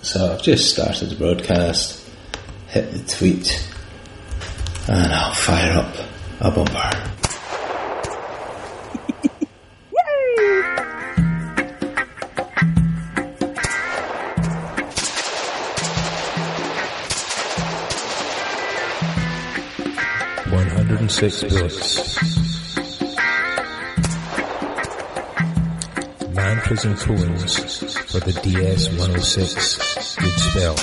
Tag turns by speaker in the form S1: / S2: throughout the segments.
S1: So I've just started the broadcast, hit the tweet, and I'll fire up a bumper.
S2: Yay!
S3: 106 books. Mantras and poems for the DS-106 Good Spell.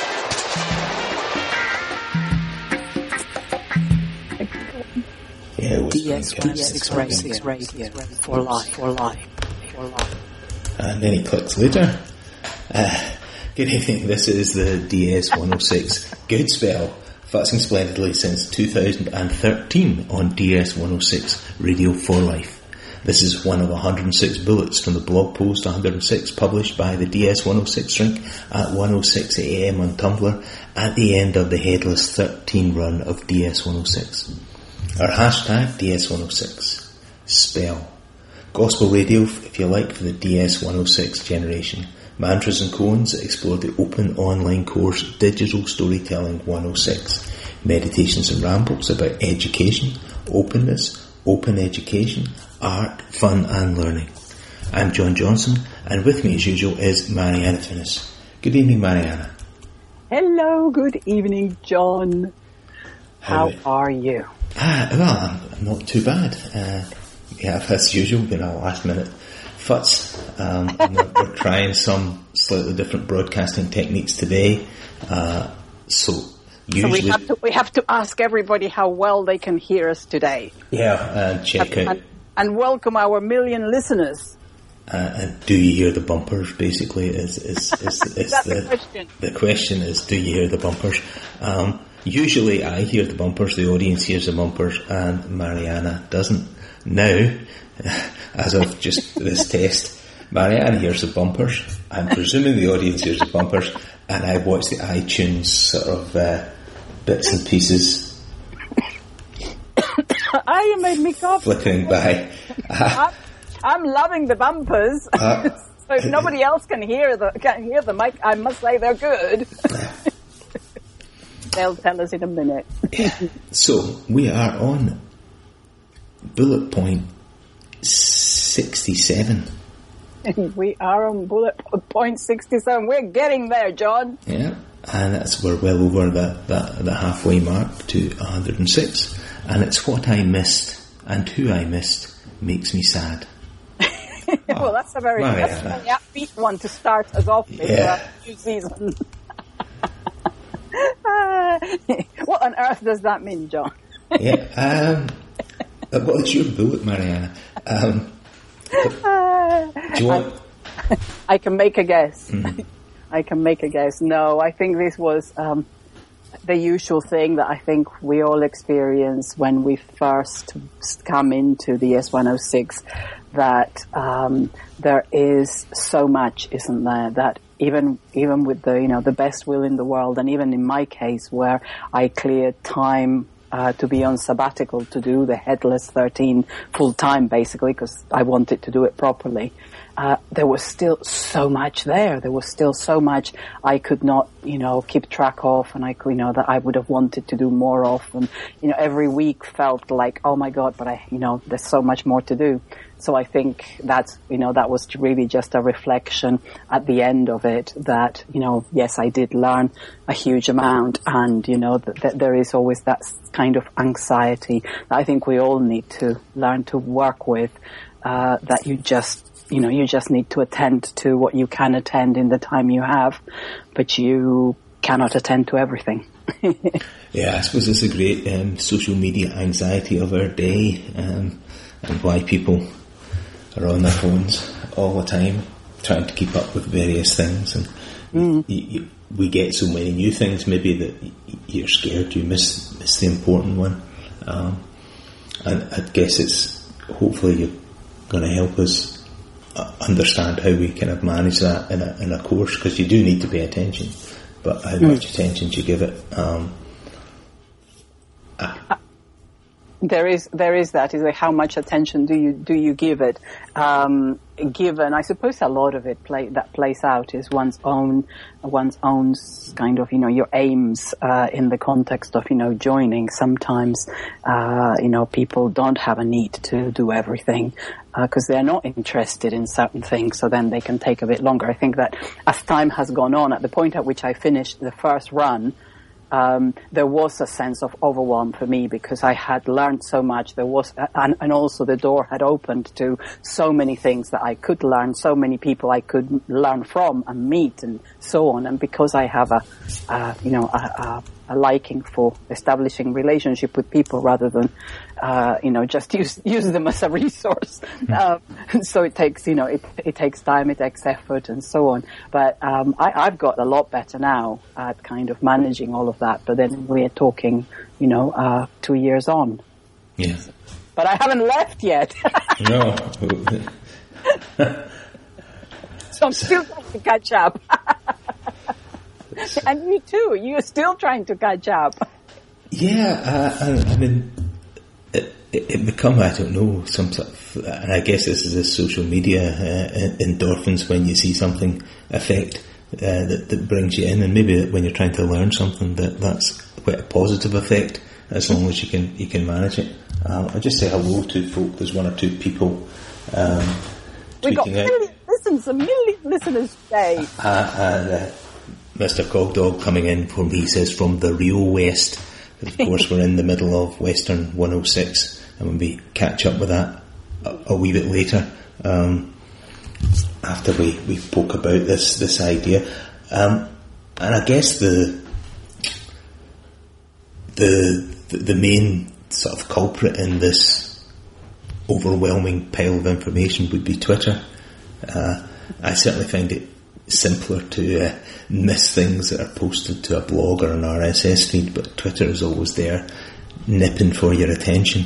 S2: DS-106 Radio for life.
S1: And then he clicks later. Good evening, this is the DS-106 Good Spell, futzing splendidly since 2013 on DS-106 Radio for Life. This is one of 106 bullets from the blog post 106 published by the DS-106 Shrink at 106am on Tumblr at the end of the Headless 13 run of DS-106. Our hashtag DS-106 Spell. Gospel radio, if you like, for the DS-106 generation. Mantras and koans that explore the open online course Digital Storytelling 106. Meditations and rambles about education, openness, open education, art, fun and learning. I'm John Johnson, and with me as usual is Mariana Finnis. Good evening, Mariana.
S2: Hello, good evening, John. How are you?
S1: Well, I'm not too bad. We have, as usual, been a last minute futz. We're trying some slightly different broadcasting techniques today. So we have to ask everybody how well they can hear us today. Yeah, and check out. And welcome our million listeners. And do you hear the bumpers? Basically, is the question. The question is, do you hear the bumpers? Usually, I hear the bumpers. The audience hears the bumpers, and Mariana doesn't. Now, as of just this test, Mariana hears the bumpers. I'm presuming the audience hears the bumpers, and I watch the iTunes sort of bits and pieces. You made me cough. Flickering by.
S2: I'm loving the bumpers. So if nobody else can hear them, I must say they're good. They'll tell us in a minute.
S1: So we are on bullet point 67.
S2: We are on bullet point 67. We're getting there, John.
S1: Yeah, and we're well over the halfway mark to 106. And it's what I missed and who I missed makes me sad.
S2: Well, that's a very upbeat one to start us off with a new season. What on earth does that mean, John?
S1: Well, it's your bullet, Mariana. Do you want?
S2: I can make a guess. Mm-hmm. I can make a guess. No, I think this was the usual thing that I think we all experience when we first come into the S106, that there is so much, isn't there, that even with the best will in the world, and even in my case where I cleared time to be on sabbatical to do the Headless 13 full time, basically, because I wanted to do it properly. There was still so much there. There was still so much I could not, keep track of, and that I would have wanted to do more of. And, every week felt like, oh my God, but there's so much more to do. So I think that was really just a reflection at the end of it that, yes, I did learn a huge amount, and, that there is always that kind of anxiety that I think we all need to learn to work with, that you just need to attend to what you can attend in the time you have, but you cannot attend to everything.
S1: Yeah, I suppose it's a great social media anxiety of our day, and why people are on their phones all the time trying to keep up with various things, and we get so many new things maybe that you're scared you miss the important one, and I guess it's hopefully you're going to help us understand how we kind of manage that in a course, because you do need to pay attention, but how much attention do you give it?
S2: There is that. Is like how much attention do you give it? Given, I suppose a lot of it plays out is one's own kind of, your aims in the context of, joining. Sometimes, people don't have a need to do everything because they're not interested in certain things, so then they can take a bit longer. I think that as time has gone on, at the point at which I finished the first run, there was a sense of overwhelm for me because I had learned so much. There was, and also the door had opened to so many things that I could learn, so many people I could learn from and meet and so on. And because I have a liking for establishing relationship with people rather than, just use them as a resource. So it takes, it takes time, it takes effort and so on. But, I've got a lot better now at kind of managing all of that. But then we're talking, 2 years on.
S1: Yeah.
S2: But I haven't left yet.
S1: No.
S2: So I'm still trying to catch up. And you too, you're still trying to catch up.
S1: Yeah, I mean, it become, I don't know, some sort of, and I guess this is a social media endorphins when you see something affect that brings you in, and maybe when you're trying to learn something that's quite a positive effect as long as you can manage it. I'll just say hello to folk. There's one or two people
S2: We've got
S1: tweeting
S2: a million listeners today.
S1: Mr. Cogdog coming in for me says from the Rio West. Of course, we're in the middle of Western 106, and when we catch up with that a wee bit later, after we spoke about this idea, and I guess the main sort of culprit in this overwhelming pile of information would be Twitter. I certainly find it simpler to miss things that are posted to a blog or an RSS feed, but Twitter is always there, nipping for your attention.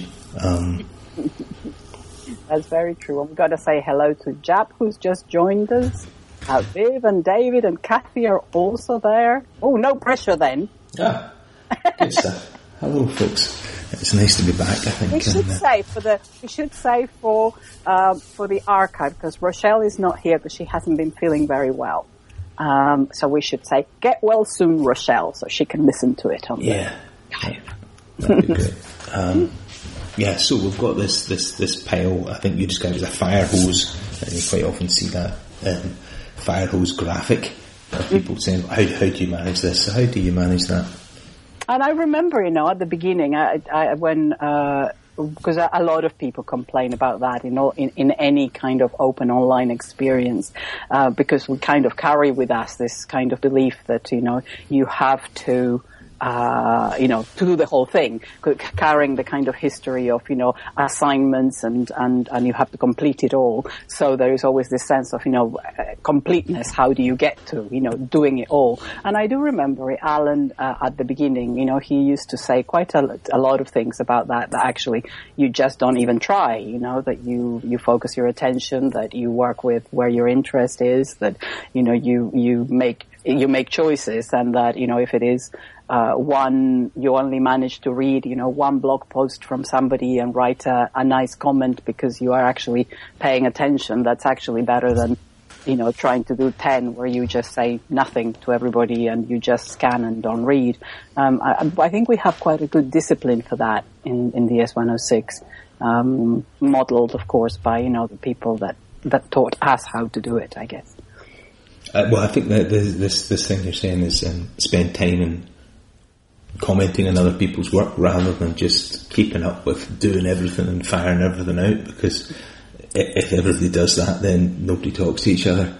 S2: That's very true. I've got to say hello to Jap, who's just joined us. Viv and David and Kathy are also there. Oh, no pressure then.
S1: Ah, good stuff. Hello, folks. It's nice to be back, I think.
S2: We should say for the archive, because Rochelle is not here because she hasn't been feeling very well. So we should say, get well soon, Rochelle, so she can listen to it on the archive.
S1: That'd be great. So we've got this pile. I think you described as a fire hose, and you quite often see that fire hose graphic of people saying, "How do you manage this? How do you manage that?"
S2: And I remember, at the beginning, because a lot of people complain about that in any kind of open online experience, because we kind of carry with us this kind of belief that, you have to, to do the whole thing, carrying the kind of history of, assignments and you have to complete it all. So there is always this sense of, completeness. How do you get to, doing it all? And I do remember Alan, at the beginning, he used to say quite a lot of things about that actually you just don't even try, that you focus your attention, that you work with where your interest is, that, you make choices, and that, if it is, you only manage to read, one blog post from somebody and write a nice comment because you are actually paying attention. That's actually better than, trying to do 10 where you just say nothing to everybody and you just scan and don't read. I think we have quite a good discipline for that in DS106, modeled, of course, by, the people that taught us how to do it, I guess.
S1: Well, I think that this thing you're saying is spend time in commenting on other people's work rather than just keeping up with doing everything and firing everything out, because if everybody does that, then nobody talks to each other.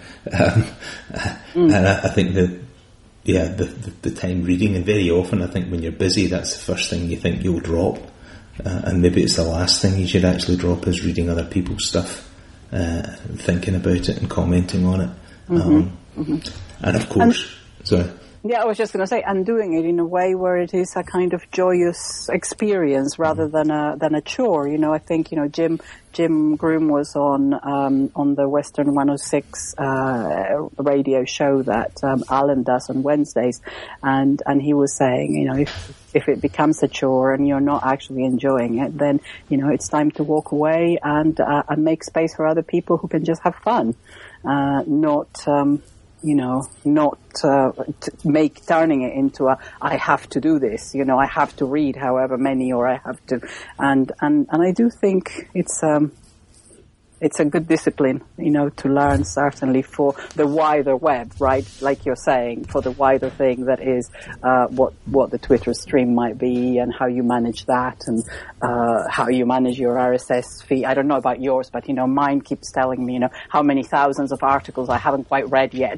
S1: And I think that, the time reading, and very often I think when you're busy, that's the first thing you think you'll drop, and maybe it's the last thing you should actually drop is reading other people's stuff, thinking about it and commenting on it. And of course, sorry.
S2: Yeah, I was just going to say, and doing it in a way where it is a kind of joyous experience rather than a chore. I think, Jim Groom was on the Western 106 radio show that Alan does on Wednesdays, and he was saying, if if it becomes a chore and you're not actually enjoying it, then, it's time to walk away and make space for other people who can just have fun. Not turning it into I have to do this, I have to read however many, or I have to, and I do think it's a good discipline, to learn, certainly for the wider web, right? Like you're saying, for the wider thing that is, what the Twitter stream might be, and how you manage that, and, how you manage your RSS feed. I don't know about yours, but, mine keeps telling me, how many thousands of articles I haven't quite read yet.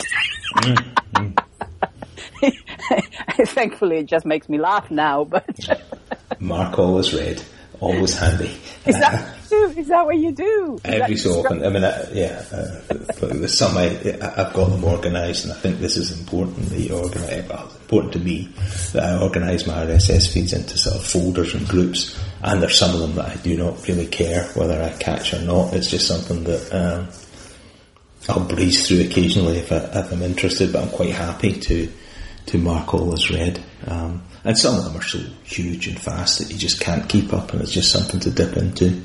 S2: Thankfully, it just makes me laugh now, but.
S1: Mark always read. Always handy.
S2: Is that what you do?
S1: Every so often. I mean, there's some I've got them organised, and I think this is important that you organise. Well, it's important to me that I organise my RSS feeds into sort of folders and groups. And there's some of them that I do not really care whether I catch or not. It's just something that I'll breeze through occasionally if I'm interested. But I'm quite happy to mark all as read. And some of them are so huge and fast that you just can't keep up, and it's just something to dip into.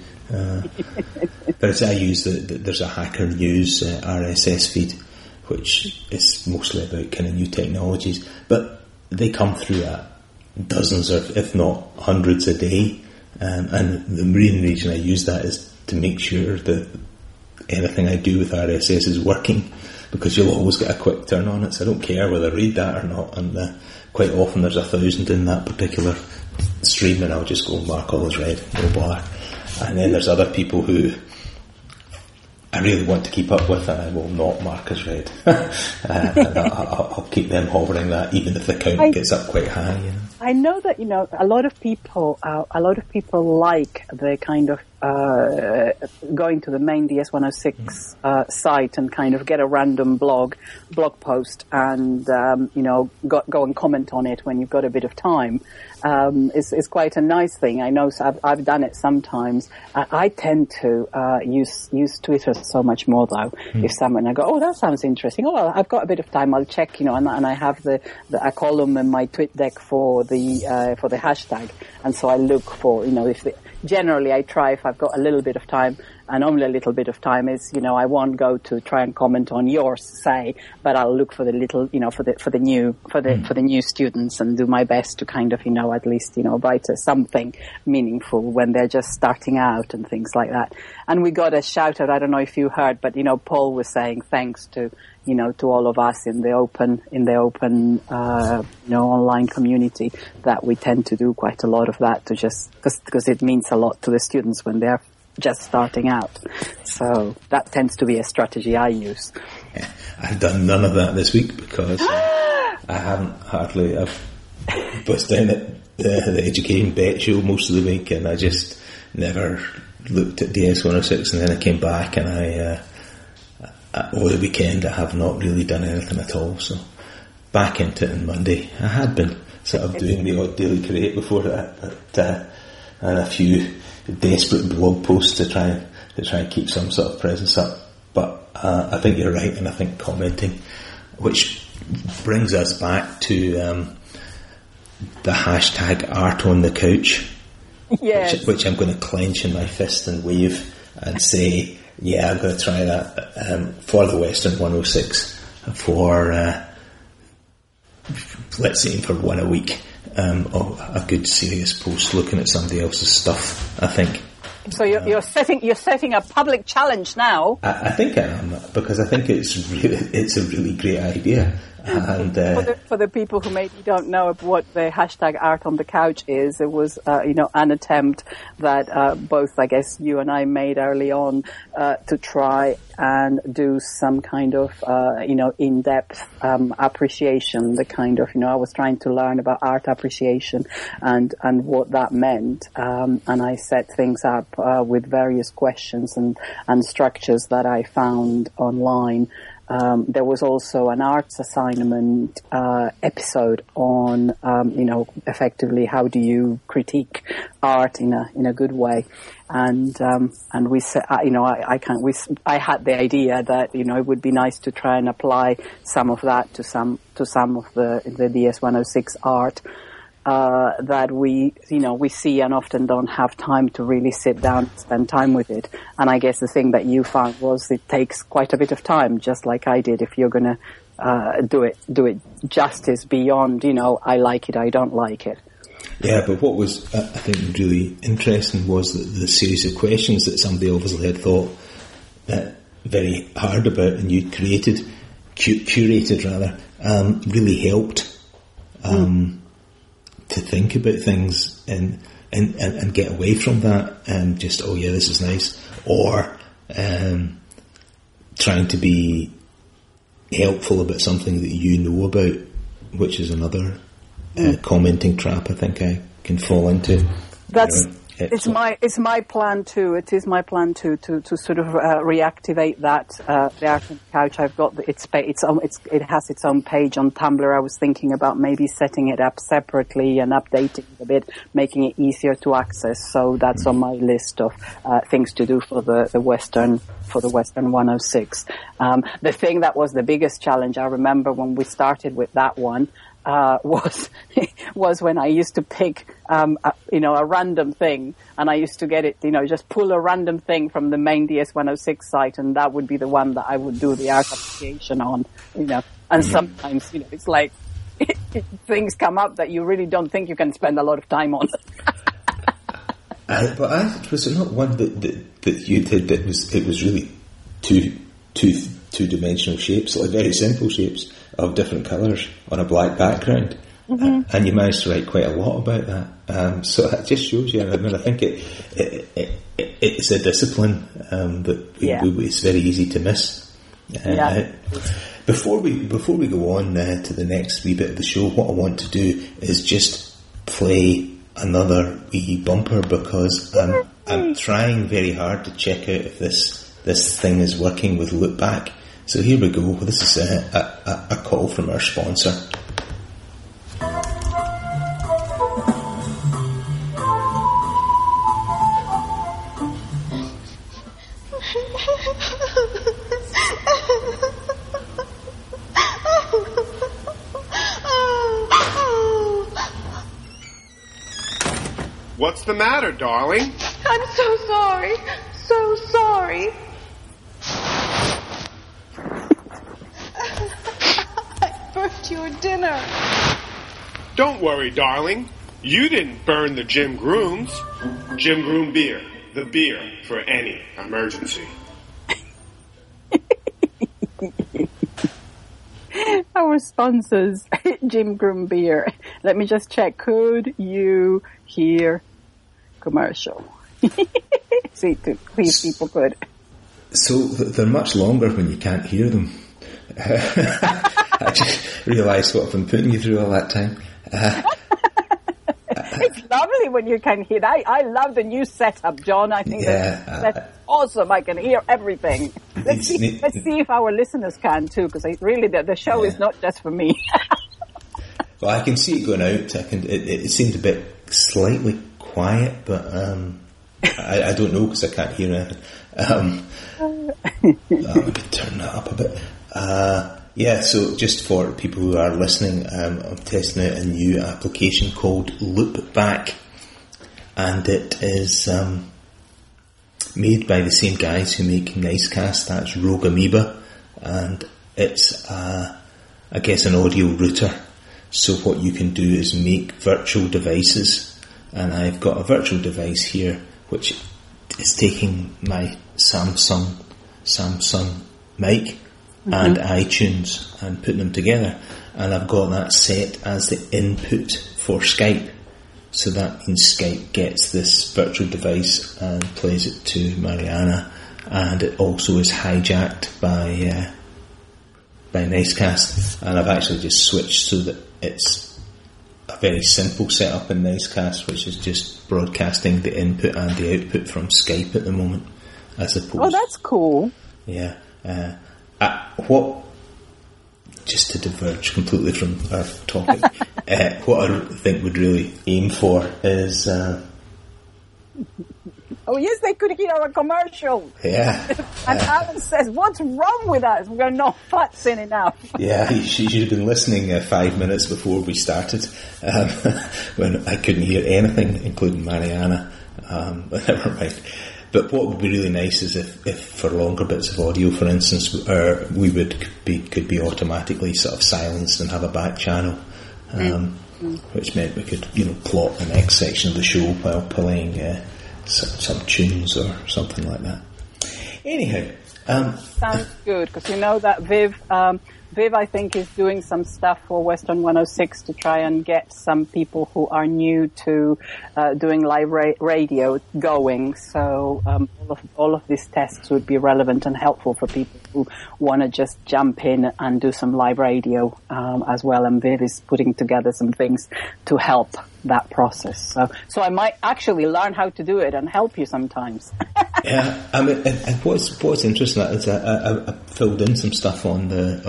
S1: There's a Hacker News RSS feed, which is mostly about kind of new technologies, but they come through at dozens of, if not hundreds a day. And the main reason I use that is to make sure that anything I do with RSS is working, because you'll always get a quick turn on it, so I don't care whether I read that or not. And quite often there's 1,000 in that particular stream, and I'll just go mark all as read, no bother. And then there's other people who I really want to keep up with, and I will not mark as read. And I'll keep them hovering that, even if the count gets up quite high.
S2: I know that a lot of people like the kind of going to the main DS106 site and kind of get a random blog post and go and comment on it when you've got a bit of time. Is quite a nice thing. I know I've done it sometimes. I tend to use Twitter so much more though. If someone I go, oh, that sounds interesting. Oh, well, I've got a bit of time. I'll check. And I have a column in my TweetDeck for the hashtag, and so I look for generally I try, if I've got a little bit of time, and only a little bit of time is, I won't go to try and comment on yours, say, but I'll look for the little, for the new students, and do my best to kind of, at least, write something meaningful when they're just starting out and things like that. And we got a shout out, I don't know if you heard, but, Paul was saying thanks to all of us in the open, online community, that we tend to do quite a lot of that to just, because it means a lot to the students when they're just starting out. So that tends to be a strategy I use.
S1: Yeah, I've done none of that this week because I haven't hardly, I was down at the Education Bet show most of the week, and I just never looked at DS106, and then I came back, and over the weekend I have not really done anything at all, so back into it on Monday. I had been sort of doing the odd Daily Create before that, and a few desperate blog posts to try and keep some sort of presence up, but I think you're right, and I think commenting, which brings us back to the hashtag art on the couch,
S2: yes.
S1: which I'm going to clench in my fist and wave and say, yeah, I'm going to try that for the Western 106 for let's say for one a week. A good serious post looking at somebody else's stuff, I think.
S2: So you're setting a public challenge now.
S1: I think I am, because I think it's a really great idea. And
S2: for the people who maybe don't know what the hashtag art on the couch is, it was an attempt that both, I guess, you and I made early on to try and do some kind of in-depth appreciation. The kind of I was trying to learn about art appreciation and what that meant, and I set things up with various questions and structures that I found online. There was also an arts assignment episode on, effectively how do you critique art in a good way, and we said, I had the idea that it would be nice to try and apply some of that to some of the DS106 art. that we see and often don't have time to really sit down and spend time with it. And I guess the thing that you found was it takes quite a bit of time, just like I did, if you're going to do it justice beyond, I like it, I don't like it.
S1: Yeah, but what was, I think, really interesting was the series of questions that somebody obviously had thought very hard about, and you curated really helped to think about things and get away from that and just, oh yeah, this is nice, or trying to be helpful about something that you know about, which is another commenting trap I think I can fall into. It's my plan too. It is my plan to sort of reactivate that the Art on the Couch. I've got it has its own page on Tumblr. I was thinking about maybe setting it up separately and updating it a bit, making it easier to access. So that's on my list of things to do for the Western 106. The thing that was the biggest challenge, I remember when we started with that one, was when I used to pick, a random thing, and I used to get it, just pull a random thing from the main DS106 site, and that would be the one that I would do the art application on, and sometimes, it's like, things come up that you really don't think you can spend a lot of time on. Was it not one that you did that was really two-dimensional shapes, like very simple shapes of different colours on a black background, and you managed to write quite a lot about that. So that just shows you. I think it's a discipline that it's very easy to miss. Before we go on to the next wee bit of the show, what I want to do is just play another wee bumper, because I'm trying very hard to check out if this thing is working with Loopback. So here we go. This is a call from our sponsor.
S4: What's the matter, darling?
S5: I'm so sorry. So sorry. I burnt your dinner.
S4: Don't worry, darling. You didn't burn the Jim Grooms. Jim Groom beer. The beer for any emergency.
S2: Our sponsors, Jim Groom Beer. Let me just check. Could you hear commercial? See, please, people could.
S1: So they're much longer when you can't hear them. I just realised what I've been putting you through all that time.
S2: It's lovely when you can hear that. I love the new setup, John. I think that's awesome. I can hear everything. Let's see if our listeners can too, because really the show is not just for me.
S1: Well, I can see it going out. It seemed a bit slightly quiet, but I don't know because I can't hear anything. Let me turn that up a bit. So just for people who are listening, I'm testing out a new application called Loopback, and it is made by the same guys who make Nicecast. That's Rogue Amoeba, and it's I guess an audio router. So what you can do is make virtual devices, and I've got a virtual device here which is taking my Samsung mic and iTunes and putting them together, and I've got that set as the input for Skype. So that means Skype gets this virtual device and plays it to Mariana, and it also is hijacked by Nicecast, and I've actually just switched so that it's a very simple setup in Nicecast, which is just broadcasting the input and the output from Skype at the moment, as opposed.
S2: Oh, that's cool.
S1: Yeah. Just to diverge completely from our topic, what I think would really aim for is.
S2: Oh, Oh, yes, they could hear our commercial.
S1: Yeah.
S2: And Alan says, what's wrong with us? We're not futzing enough.
S1: Yeah, you should have been listening 5 minutes before we started, when I couldn't hear anything, including Mariana. But never mind. But what would be really nice is if for longer bits of audio, for instance, we could be automatically sort of silenced and have a back channel, which meant we could, plot the next section of the show while playing some tunes or something like that. Anyhow,
S2: sounds good, because you know that Viv, I think, is doing some stuff for Western 106 to try and get some people who are new to doing live radio going. So all of these tests would be relevant and helpful for people who want to just jump in and do some live radio as well. And Viv is putting together some things to help that process. So I might actually learn how to do it and help you sometimes.
S1: Yeah, I mean, and what's interesting is I filled in some stuff on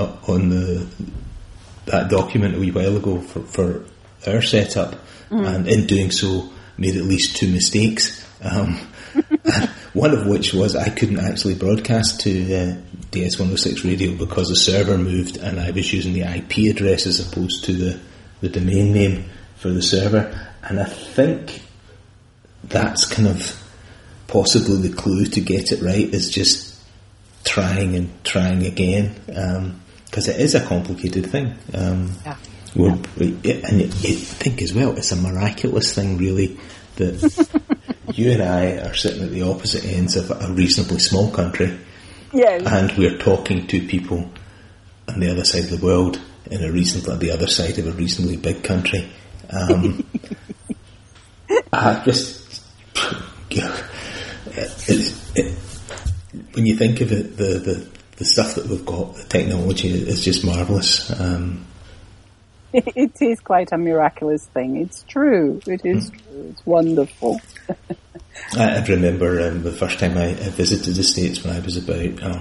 S1: that document a wee while ago for our setup, and in doing so made at least 2 mistakes. One of which was I couldn't actually broadcast to DS106 radio because the server moved, and I was using the IP address as opposed to the domain name for the server, and I think that's kind of possibly the clue to get it right, is just trying and trying again, because it is a complicated thing. And you think as well, it's a miraculous thing really that you and I are sitting at the opposite ends of a reasonably small country, and we're talking to people on the other side of the world in the other side of a reasonably big country. When you think of it, the stuff that we've got, the technology is just marvellous.
S2: It is quite a miraculous thing. It's true. It is true. It's wonderful.
S1: I remember the first time I visited the States when I was about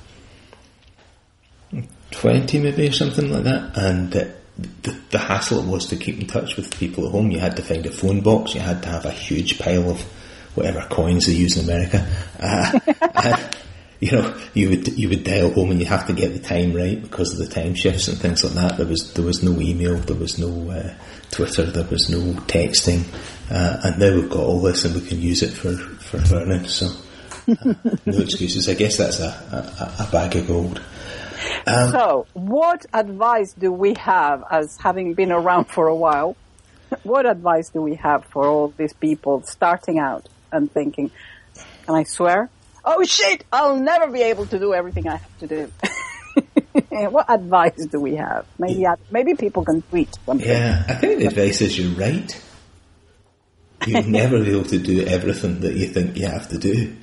S1: 20 maybe, or something like that, and the hassle it was to keep in touch with people at home. You had to find a phone box, you had to have a huge pile of whatever coins they use in America, and, you would dial home and you have to get the time right because of the time shifts and things like that. There was no email, there was no Twitter, there was no texting, and now we've got all this and we can use it for learning, so no excuses. I guess that's a bag of gold.
S2: So, what advice do we have, as having been around for a while, what advice do we have for all these people starting out and thinking, can I swear? Oh shit, I'll never be able to do everything I have to do. What advice do we have? Maybe people can tweet something.
S1: Yeah, I think the advice is you're right. You'll never be able to do everything that you think you have to do.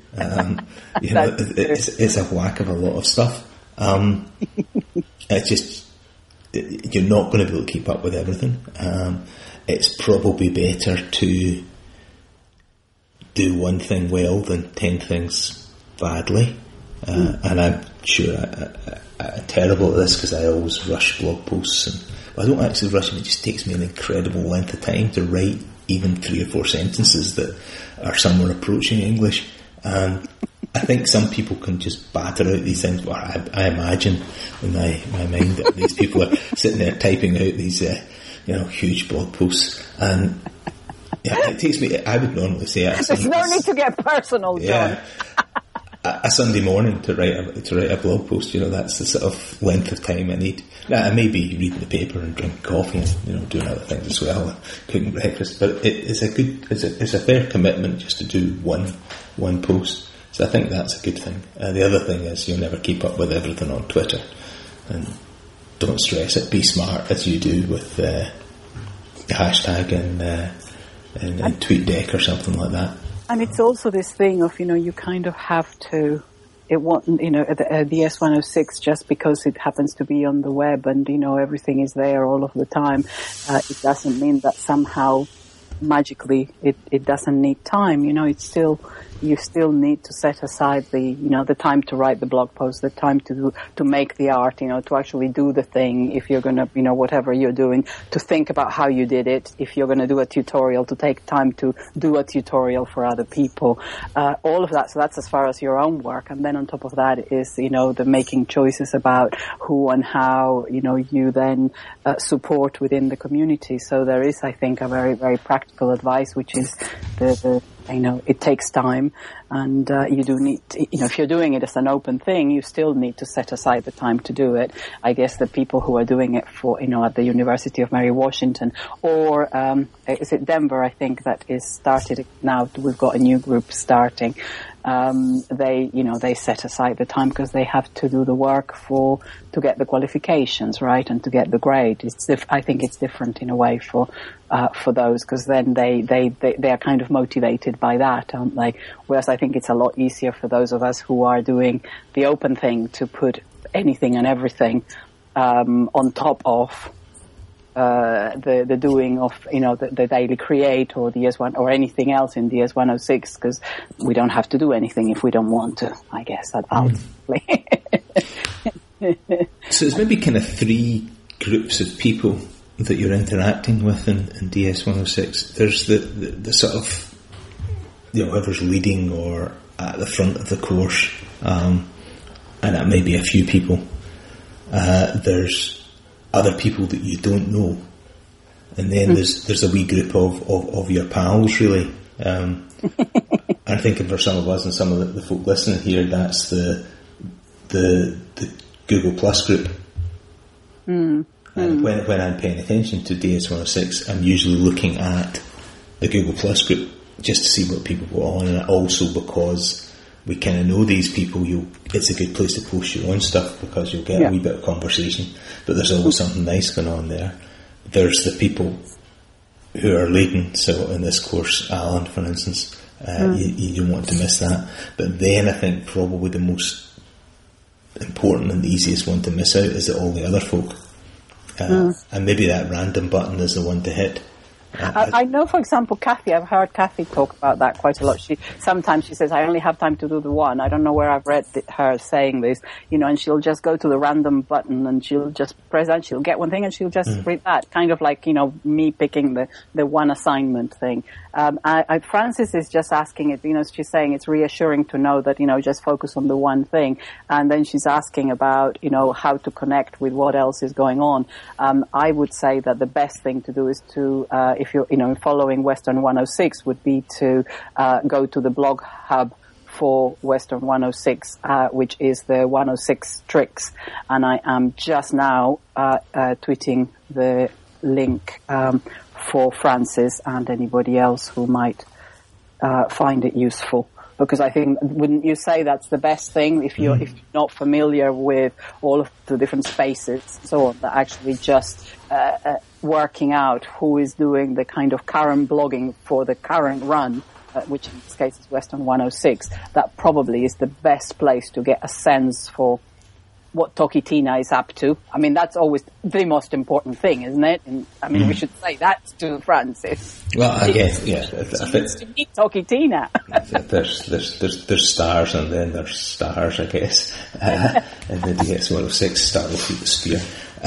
S1: It's a whack of a lot of stuff. It's just, you're not going to be able to keep up with everything. It's probably better to do one thing well than 10 things badly. And I'm sure I'm terrible at this because I always rush blog posts. And I don't actually rush them, it just takes me an incredible length of time to write even 3 or 4 sentences that are somewhere approaching English. And I think some people can just batter out these things. Well, I imagine in my mind that these people are sitting there typing out these, huge blog posts, and it takes me. I would normally say
S2: there's no need to get personal, John.
S1: Yeah, a Sunday morning to write a blog post. That's the sort of length of time I need. Now, I may be reading the paper and drinking coffee and doing other things as well, cooking breakfast. But it's a fair commitment just to do one post. So I think that's a good thing. The other thing is you'll never keep up with everything on Twitter, and don't stress it. Be smart as you do with the hashtag and TweetDeck or something like that.
S2: And it's also this thing of you kind of have to. It won't the S106 just because it happens to be on the web and everything is there all of the time. It doesn't mean that somehow magically it doesn't need time. You still need to set aside the time to write the blog post, the time to make the art, to actually do the thing. If you're going to, whatever you're doing, to think about how you did it. If you're going to do a tutorial, to take time to do a tutorial for other people. All of that. So that's as far as your own work. And then on top of that is, the making choices about who and how, you then support within the community. So there is, I think, a very, very practical advice, which is it takes time, and you do need to, if you're doing it as an open thing, you still need to set aside the time to do it. I guess the people who are doing it for, at the University of Mary Washington, or is it Denver, I think, that is started now. We've got a new group starting. They set aside the time because they have to do the work to get the qualifications, right, and to get the grade. I think it's different in a way for those, because then they are kind of motivated by that, aren't they? Whereas I think it's a lot easier for those of us who are doing the open thing to put anything and everything on top of the doing of the daily create or DS1 or anything else in DS106, because we don't have to do anything if we don't want to, I guess, ultimately.
S1: So there's maybe kind of three groups of people that you're interacting with in DS106. There's the sort of, whoever's leading or at the front of the course, and that may be a few people. There's other people that you don't know, and then there's a wee group of your pals, really. I'm thinking for some of us and some of the folk listening here, that's the Google Plus group. And when I'm paying attention to DS106, I'm usually looking at the Google Plus group just to see what people go on, and also because we kind of know these people, it's a good place to post your own stuff because you'll get a wee bit of conversation, but there's always something nice going on there. There's the people who are leading, so in this course, Alan, for instance, you don't want to miss that. But then I think probably the most important and the easiest one to miss out is all the other folk. And maybe that random button is the one to hit.
S2: I know, for example, Kathy, I've heard Kathy talk about that quite a lot. Sometimes she says, I only have time to do the one. I don't know where I've read her saying this, and she'll just go to the random button and she'll just press that, she'll get one thing and she'll just read that. Kind of like, me picking the one assignment thing. Frances is just asking it, she's saying it's reassuring to know that, just focus on the one thing. And then she's asking about, how to connect with what else is going on. I would say that the best thing to do is to, if you're, following Western 106, would be to go to the blog hub for Western 106, which is the 106 Tricks. And I am just now tweeting the link for Francis and anybody else who might find it useful. Because I think, wouldn't you say that's the best thing if you're not familiar with all of the different spaces and so on, that actually just working out who is doing the kind of current blogging for the current run, which in this case is Western 106, that probably is the best place to get a sense for what Toki Tina is up to. I mean, that's always the most important thing, isn't it? And I mean, we should say that to Francis.
S1: Well, I guess, yeah.
S2: She needs to meet Toki Tina.
S1: There's stars and then there's stars, I guess. And the DS106 star will feed the spear.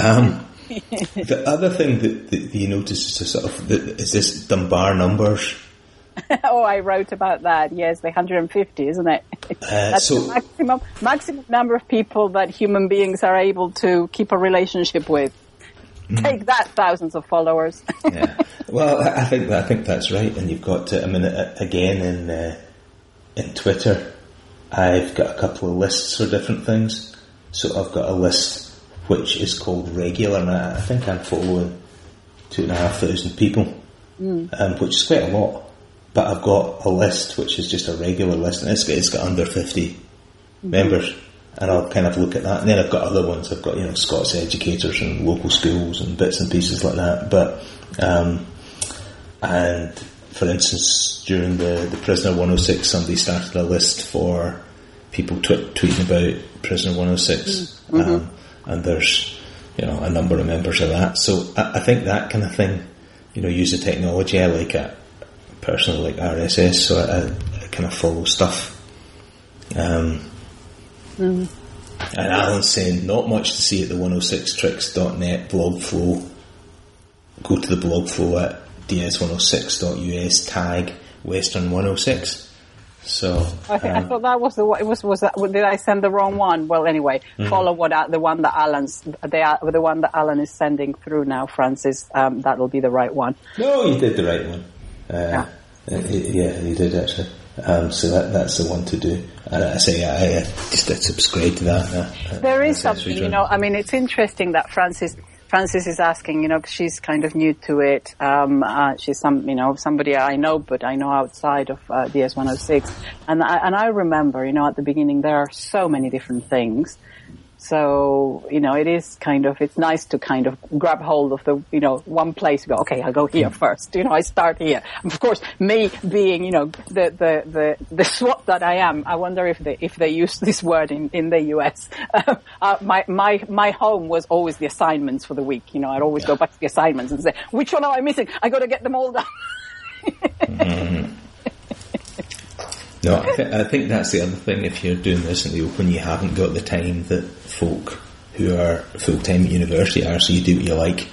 S1: The other thing that you notice is is this Dunbar numbers.
S2: Oh, I wrote about that. Yes, the 150, isn't it? That's the maximum number of people that human beings are able to keep a relationship with. Take that, thousands of followers.
S1: Yeah. Well, I think that's right. And you've got to, again in Twitter, I've got a couple of lists for different things. So I've got a list which is called regular, and I think I'm following 2,500 people, which is quite a lot. But I've got a list which is just a regular list, and it's got under 50 members, and I'll kind of look at that. And then I've got other ones. I've got Scots educators and local schools and bits and pieces like that. But and for instance, during the Prisoner 106, somebody started a list for people tweeting about Prisoner 106, and there's a number of members of that. So I think that kind of thing, use the technology. I like it. personally like RSS, so I kind of follow stuff. And Alan's saying, not much to see at the 106tricks.net blog flow. Go to the blog flow at ds106.us, tag Western 106. So
S2: I thought that was the one. Was that? Did I send the wrong one? Well, anyway, follow the one that Alan is sending through now, Francis. That'll be the right one.
S1: No, you did the right one. Yeah, you did actually. So that's the one to do. And I say I just subscribe to that.
S2: There is something, I mean, it's interesting that Francis is asking, 'cause she's kind of new to it. She's somebody I know, but I know outside of DS106. And I remember, at the beginning there are so many different things. So, it is it's nice to kind of grab hold of the, one place, go, okay, I'll go here first. I start here. And of course, me being, the swot that I am, I wonder if they use this word in the US. My home was always the assignments for the week. I'd always go back to the assignments and say, which one am I missing? I got to get them all done.
S1: No, I think that's the other thing. If you're doing this in the open, you haven't got the time that folk who are full-time at university are, so you do what you like.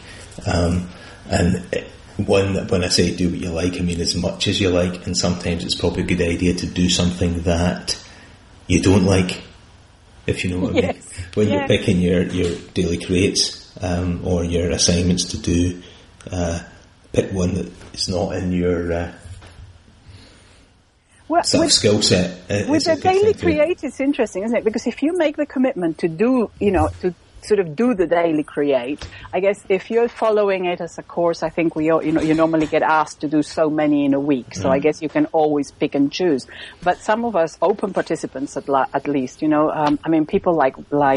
S1: When I say do what you like, I mean as much as you like, and sometimes it's probably a good idea to do something that you don't like, if you know what I mean. When you're picking your daily creates or your assignments to do, pick one that is not in your... skill set.
S2: With the daily create, it's interesting, isn't it? Because if you make the commitment to do, to sort of do the daily create, I guess if you're following it as a course, I think you normally get asked to do so many in a week. So I guess you can always pick and choose. But some of us open participants, at least, people like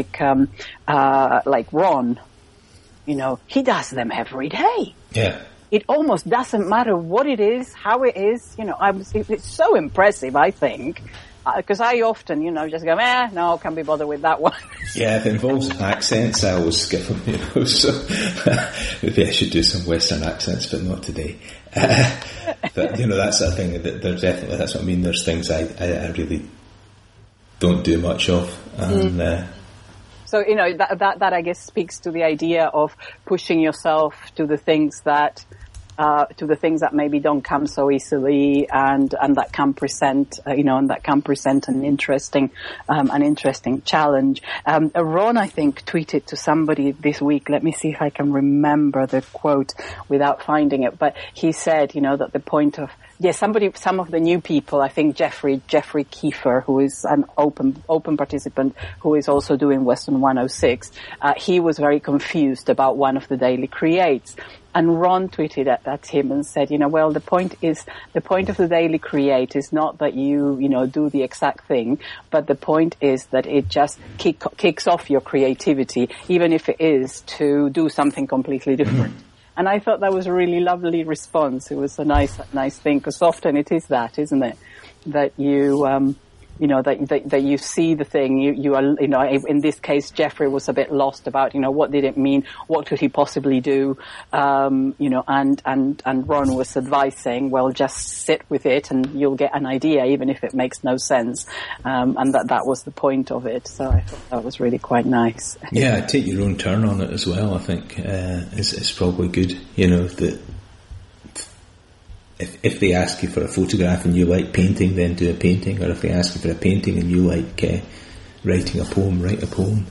S2: Ron, he does them every day.
S1: Yeah.
S2: It almost doesn't matter what it is, how it is. It's so impressive, I think. Because I often, just go, no, can't be bothered with that one.
S1: Yeah, if it involves accents, I always skip them, so maybe I should do some Western accents, but not today. But, that sort of thing, there's definitely, that's what I mean, there's things I really don't do much of. And,
S2: So, that I guess speaks to the idea of pushing yourself to the things that maybe don't come so easily and that can present, an interesting challenge. Ron, I think, tweeted to somebody this week. Let me see if I can remember the quote without finding it. But he said, that the point of, some of the new people, I think Jeffrey Kiefer, who is an open participant, who is also doing Western 106, he was very confused about one of the daily creates. And Ron tweeted at him and said, the point of the daily create is not that you do the exact thing, but the point is that it just kicks off your creativity, even if it is to do something completely different. And I thought that was a really lovely response. It was a nice thing, because often it is that, isn't it? That you, that you see the thing, you are, in this case, Jeffrey was a bit lost about, what did it mean? What could he possibly do? And Ron was advising, well, just sit with it and you'll get an idea, even if it makes no sense. And that was the point of it. So I thought that was really quite nice.
S1: Yeah, take your own turn on it as well, I think, is probably good, that if they ask you for a photograph and you like painting, then do a painting. Or if they ask you for a painting and you like writing a poem, write a poem.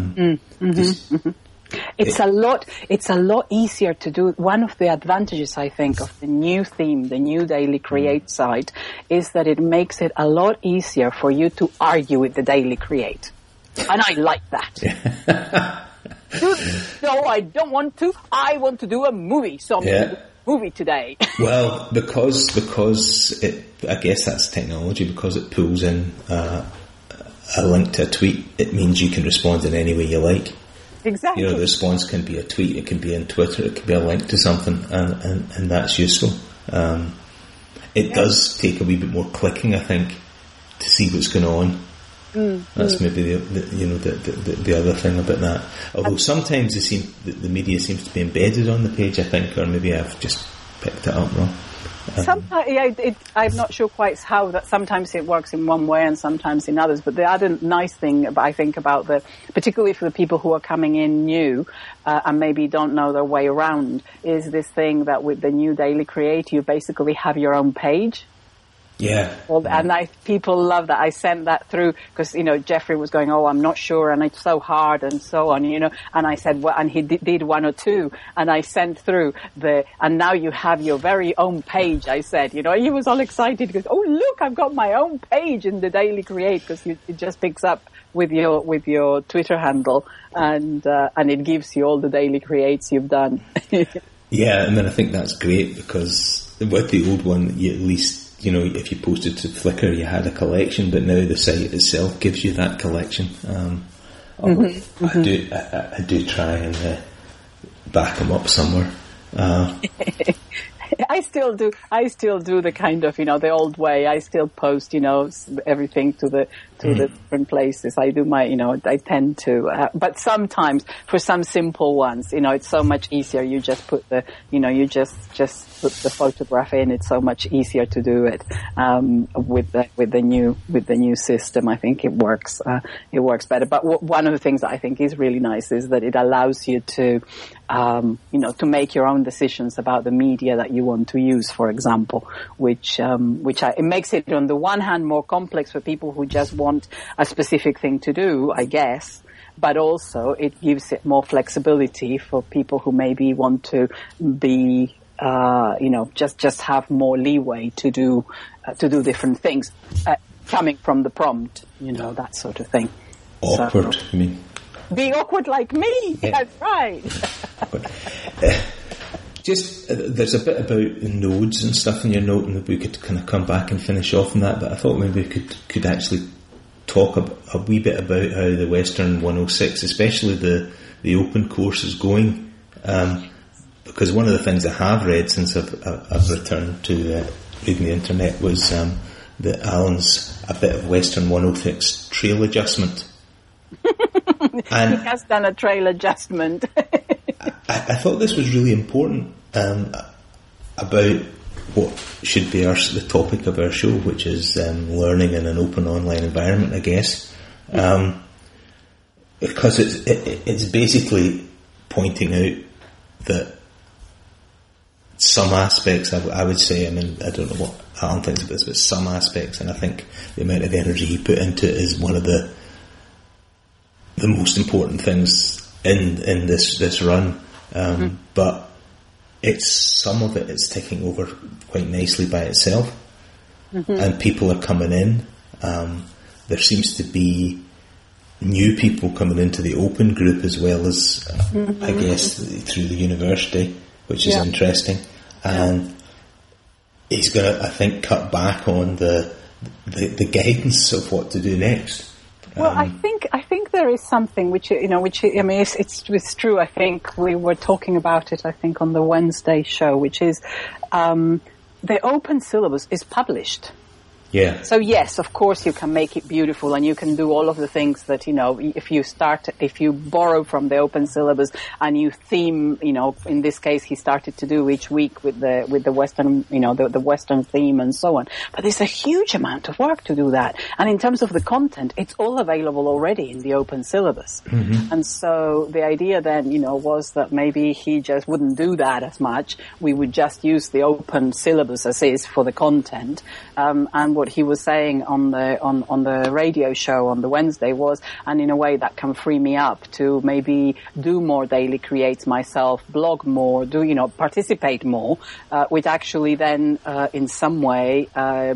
S2: It's a lot easier to do. One of the advantages, I think, of the new theme, the new Daily Create site, is that it makes it a lot easier for you to argue with the Daily Create. And I like that. No, I don't want to. I want to do a movie. So I'm going to do a movie today.
S1: Well, because it, I guess that's technology, because it pulls in a link to a tweet, it means you can respond in any way you like.
S2: Exactly.
S1: The response can be a tweet, it can be on Twitter, it can be a link to something, and that's useful. It does take a wee bit more clicking, I think, to see what's going on. That's maybe the other thing about that. Although sometimes the media seems to be embedded on the page, I think, or maybe I've just picked it up wrong.
S2: Sometimes, I'm not sure quite how that. Sometimes it works in one way and sometimes in others. But the other nice thing I think about particularly for the people who are coming in new and maybe don't know their way around, is this thing that with the new Daily Create, you basically have your own page.
S1: Yeah.
S2: Well, and people love that. I sent that through because, Jeffrey was going, oh, I'm not sure, and it's so hard and so on, and I said, well, and he did one or two, and I sent through and now you have your very own page, I said, he was all excited because, oh, look, I've got my own page in the Daily Create, because it just picks up with your Twitter handle, and it gives you all the Daily Creates you've done.
S1: Yeah, and then I think that's great because with the old one, you at least, if you posted to Flickr, you had a collection, but now the site itself gives you that collection. I do try and back them up somewhere.
S2: I still do the kind of, the old way. I still post, everything to the different places. I do I tend to, but sometimes for some simple ones, it's so much easier. You just put you just put the photograph in. It's so much easier to do it, with the new system. I think it works better. But one of the things that I think is really nice is that it allows you to, to make your own decisions about the media that you want to use, for example, it makes it on the one hand more complex for people who just want a specific thing to do, I guess, but also it gives it more flexibility for people who maybe want to be, just have more leeway to do different things, coming from the prompt, that sort of thing.
S1: Awkward,
S2: so,
S1: you mean?
S2: Being awkward like me, yeah. That's right.
S1: There's a bit about the nodes and stuff in your note, and we could kind of come back and finish off on that, but I thought maybe we could actually talk a wee bit about how the Western 106, especially the open course, is going, because one of the things I have read since I've returned to reading the internet was that Alan's a bit of Western 106 trail adjustment. And
S2: he has done a trail adjustment.
S1: I thought this was really important about what should be the topic of our show, which is learning in an open online environment, I guess, because it's basically pointing out that some aspects, I would say, I don't know what Alan thinks of this, but some aspects, and I think the amount of energy he put into it is one of the most important things in this run, but some of it is taking over quite nicely by itself, and people are coming in. There seems to be new people coming into the open group as well as, I guess, through the university, which is interesting. And he's going to, I think, cut back on the guidance of what to do next.
S2: Well, I think there is something it's true. I think we were talking about it, I think, on the Wednesday show, which is the open syllabus is published.
S1: Yeah.
S2: So yes, of course you can make it beautiful and you can do all of the things that, if you borrow from the open syllabus and you theme, in this case he started to do each week with the Western, the Western theme and so on. But there's a huge amount of work to do that. And in terms of the content, it's all available already in the open syllabus. And so the idea then, was that maybe he just wouldn't do that as much. We would just use the open syllabus as is for the content. And what he was saying on the radio show on the Wednesday was, and in a way that can free me up to maybe do more daily creates myself, blog more, participate more, which actually then in some way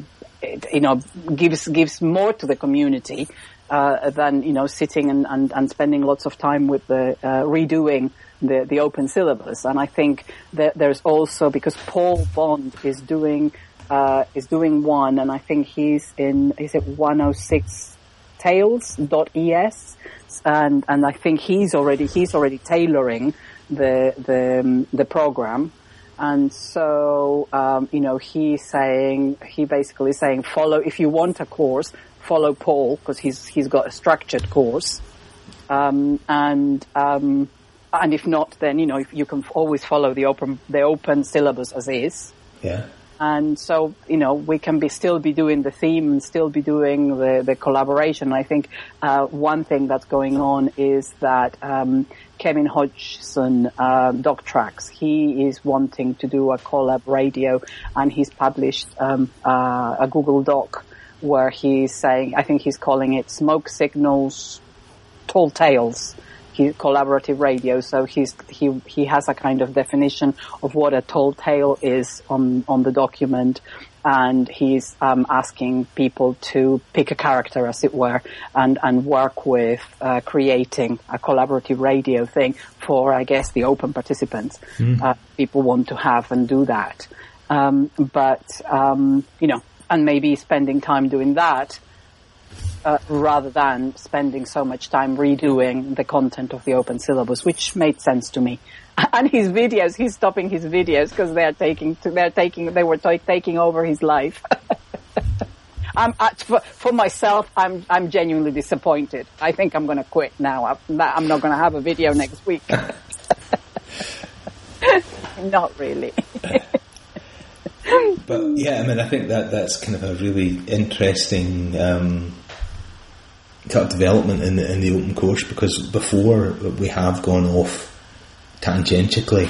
S2: gives more to the community than sitting and spending lots of time with the redoing the open syllabus. And I think that there's also, because Paul Bond is doing one, and I think he's in, is it 106tails.es, and I think he's already tailoring the program. And so, he basically saying, if you want a course, follow Paul, because he's got a structured course. And if not, then, you can always follow the open syllabus as is.
S1: Yeah.
S2: And so, we can still be doing the theme and still be doing the collaboration. I think one thing that's going on is that Kevin Hodgson, Dog Tracks, he is wanting to do a collab radio, and he's published a Google Doc where he's saying, I think he's calling it Smoke Signals, Tall Tales. Collaborative radio, so he has a kind of definition of what a tall tale is on the document, and he's asking people to pick a character, as it were, and work with creating a collaborative radio thing for, I guess, the open participants. People want to have and do that, but and maybe spending time doing that. Rather than spending so much time redoing the content of the open syllabus, which made sense to me. And his videos, he's stopping his videos because they were taking over his life. For myself, I'm genuinely disappointed. I think I'm going to quit now. I'm not going to have a video next week. Not really.
S1: But yeah, I mean, I think that's kind of a really interesting kind of development in the open course, because before we have gone off tangentially.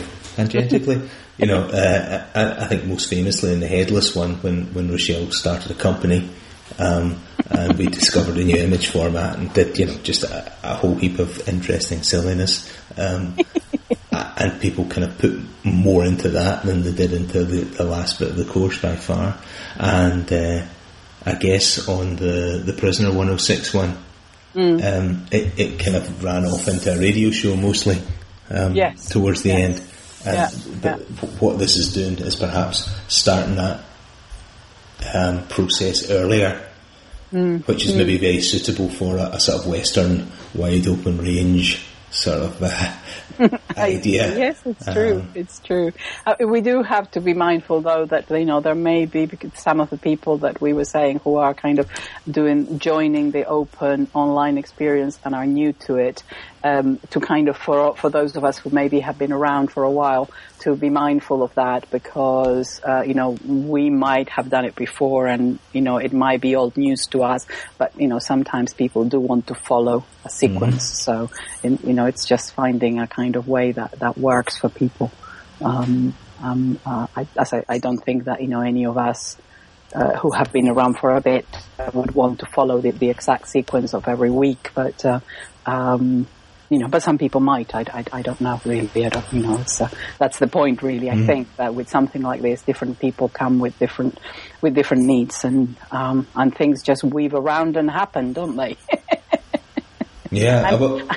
S1: I think most famously in the Headless one, when Rochelle started a company, and we discovered a new image format and did, just a whole heap of interesting silliness, and people kind of put more into that than they did into the last bit of the course by far. And I guess on the Prisoner 106 one, it kind of ran off into a radio show mostly towards the end. But what this is doing is perhaps starting that process earlier, which is maybe very suitable for a sort of Western wide open range sort of idea.
S2: Yes, it's true. It's true. We do have to be mindful, though, that there may be some of the people that we were saying who are kind of joining the open online experience and are new to it. To kind of for those of us who maybe have been around for a while, to be mindful of that, because we might have done it before, and it might be old news to us, but sometimes people do want to follow a sequence. So it's just finding a kind of way that works for people. I don't think that any of us who have been around for a bit would want to follow the exact sequence of every week, but but some people might. I don't know really. I don't. That's the point, really. I think that with something like this, different people come with different needs, and things just weave around and happen, don't they?
S1: Yeah.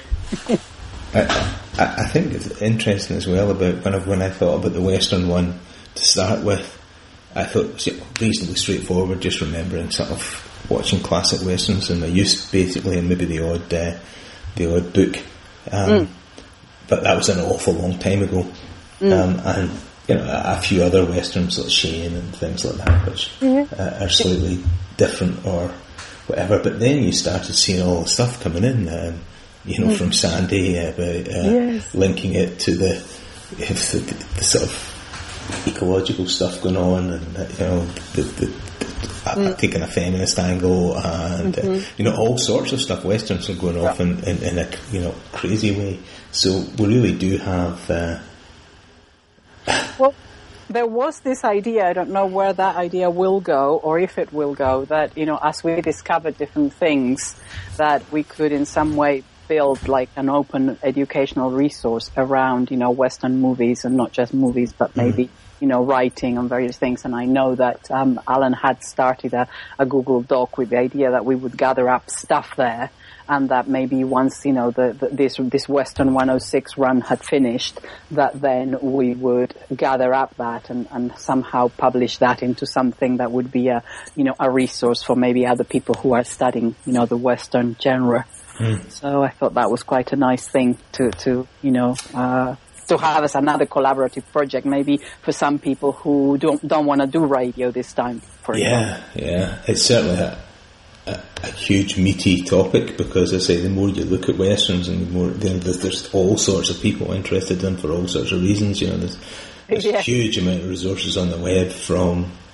S1: I think it's interesting as well about when I thought about the Western one to start with. I thought it was reasonably straightforward, just remembering sort of watching classic westerns in my youth, basically, and maybe the odd book. But that was an awful long time ago. And a few other westerns like Shane and things like that, which are slightly different or whatever. But then you started seeing all the stuff coming in, from Sandy about linking it to the sort of ecological stuff going on, and taking a feminist angle, and all sorts of stuff. Westerns are going off in a crazy way. So we really do have.
S2: Well, there was this idea. I don't know where that idea will go, or if it will go. That as we discovered different things, that we could in some way build like an open educational resource around Western movies, and not just movies, but maybe. Writing on various things. And I know that Alan had started a Google Doc with the idea that we would gather up stuff there, and that maybe once this Western 106 run had finished, that then we would gather up that and somehow publish that into something that would be a resource for maybe other people who are studying the Western genre. So I thought that was quite a nice thing to have as another collaborative project, maybe for some people who don't want to do radio this time.
S1: It's certainly a huge meaty topic, because I say the more you look at westerns, and the more there's all sorts of people interested in for all sorts of reasons. There's a huge amount of resources on the web from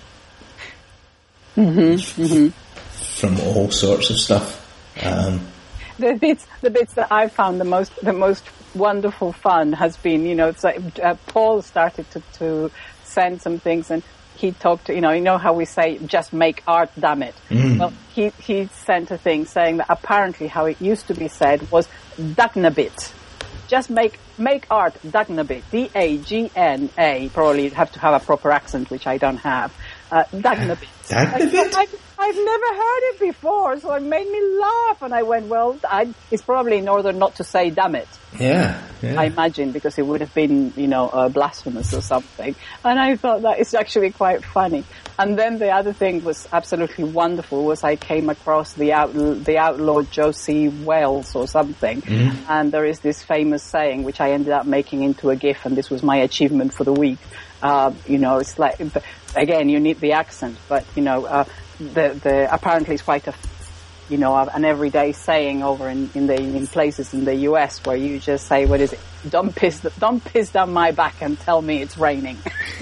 S1: from all sorts of stuff.
S2: The bits that I found the most wonderful fun has been, it's like Paul started to send some things, and he talked to, you know how we say, just make art, damn it. Well, he sent a thing saying that apparently how it used to be said was dagnabit. Just make art, dagnabit. D-A-G-N-A. Probably you'd have to have a proper accent, which I don't have. Dagnabit.
S1: Dagnabit?
S2: I've never heard it before, so it made me laugh. And I went, well, it's probably in order not to say damn it.
S1: Yeah.
S2: I imagine, because it would have been, blasphemous or something. And I thought that is actually quite funny. And then the other thing was absolutely wonderful was I came across the outlaw Josie Wales or something. And there is this famous saying, which I ended up making into a GIF, and this was my achievement for the week. It's like, again, you need the accent, but, the apparently it's quite an everyday saying over in places in the US where you just say, what is it? Don't piss down my back and tell me it's raining.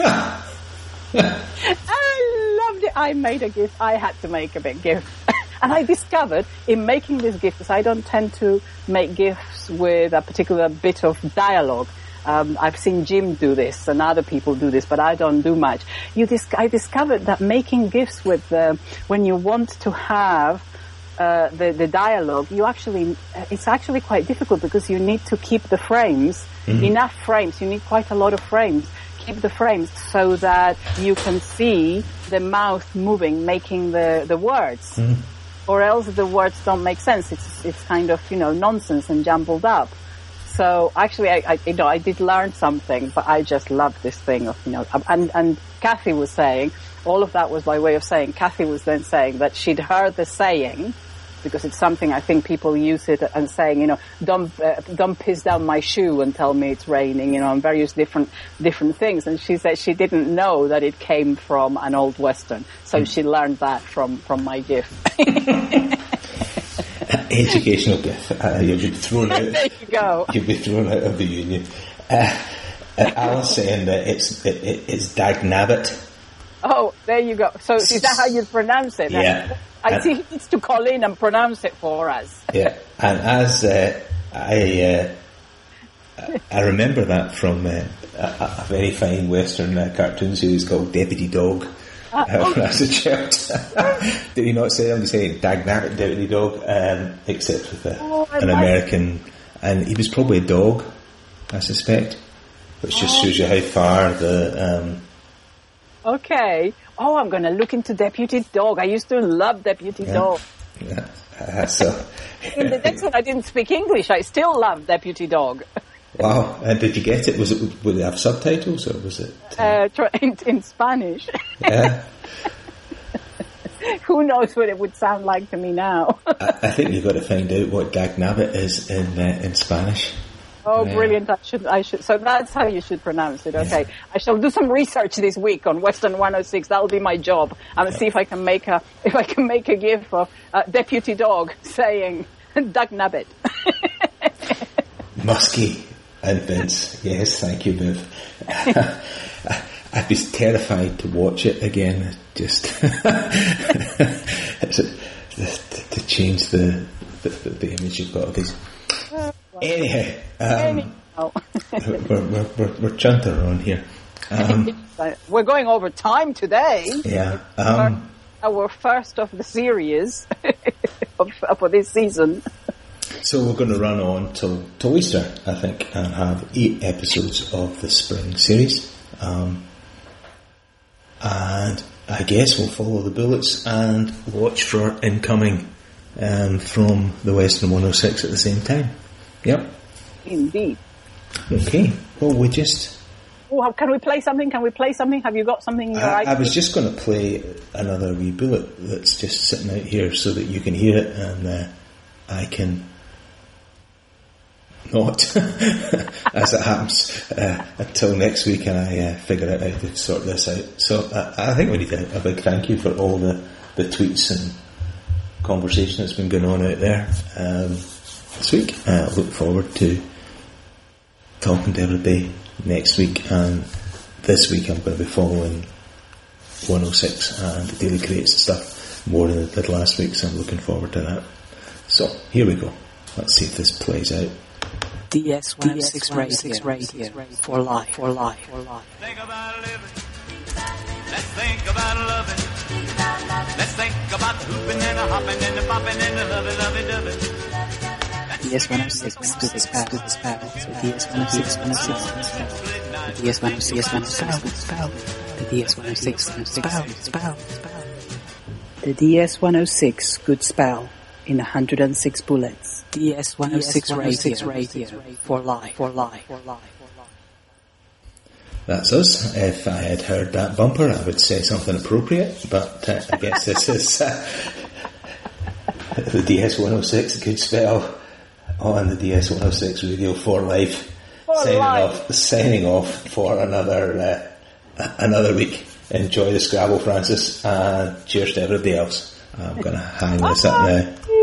S2: I loved it. I made a GIF. I had to make a big GIF. And I discovered in making this GIF, because I don't tend to make GIFs with a particular bit of dialogue. I've seen Jim do this and other people do this, but I don't do much. I discovered that making GIFs with when you want to have the dialogue, it's actually quite difficult, because you need to keep the frames, enough frames. You need quite a lot of frames. Keep the frames so that you can see the mouth moving, making the words, or else the words don't make sense. It's kind of nonsense and jumbled up. So actually, I did learn something, but I just love this thing of and Kathy was saying, all of that was by way of saying. Kathy was then saying that she'd heard the saying, because it's something I think people use it and saying, don't piss down my shoe and tell me it's raining, and various different things. And she said she didn't know that it came from an old Western, so she learned that from my GIF.
S1: Educational GIF. You'll be thrown out.
S2: There you go.
S1: You'll be thrown out of the union. Alan's saying that it's Dagnabbit.
S2: Oh, there you go. So is that how you pronounce it?
S1: Yeah.
S2: I see he needs to call in and pronounce it for us.
S1: Yeah, and as I remember that from a very fine Western cartoon series called Deputy Dog. When I was a child. Did he not say, I'm saying Dagnabbit Deputy Dog, except with an American, and he was probably a dog, I suspect, which just shows you how far the...
S2: Okay. Oh, I'm going to look into Deputy Dog. I used to love Deputy Dog.
S1: Yeah. So
S2: in the next one, I didn't speak English. I still love Deputy Dog.
S1: Wow. And did you get it? Would it have subtitles, or was it...
S2: in Spanish.
S1: Yeah.
S2: Who knows what it would sound like to me now?
S1: I think you've got to find out what Dagnabbit is in Spanish.
S2: Oh, brilliant! I should. So that's how you should pronounce it. Okay, yeah. I shall do some research this week on Western 106. That'll be my job. And see if I can make a GIF of Deputy Dog saying Dagnabbit.
S1: Muskie and Vince. Yes, thank you, Viv. I'd be terrified to watch it again. Just to change the image you've got of these. Anyhow, we're chunter on here.
S2: We're going over time today.
S1: Yeah.
S2: Our first of the series for this season.
S1: So we're going to run on till Easter, I think, and have 8 episodes of the spring series. And I guess we'll follow the bullets and watch for incoming from the Western 106 at the same time. Yep.
S2: Indeed.
S1: Okay. Well, we just...
S2: Oh, can we play something? Have you got something in your
S1: I was just going to play another wee bullet that's just sitting out here so that you can hear it, and I can not, as it happens, until next week, and I figure out how to sort this out. So I think we need a big thank you for all the tweets and conversation that's been going on out there this week. I look forward to talking to everybody next week, and this week I'm going to be following DS106 and Daily Crates and stuff more than it did last week, so I'm looking forward to that. So, here we go. Let's see if this plays out.
S2: DS106 Radio for life.
S6: Think about living. Let's think about loving. Let's think about the hooping and the hopping and the popping and the lovey-dovey.
S2: DS106 good spell. DS106 The DS106 good spell in 106 bullets. DS106 Radio for life.
S1: That's us. If I had heard that bumper, I would say something appropriate, but I guess this is the DS106 good spell on the DS106 Radio for life. Signing off for another week. Enjoy the Scrabble, Francis, and cheers to everybody else. I'm going to hang this up now.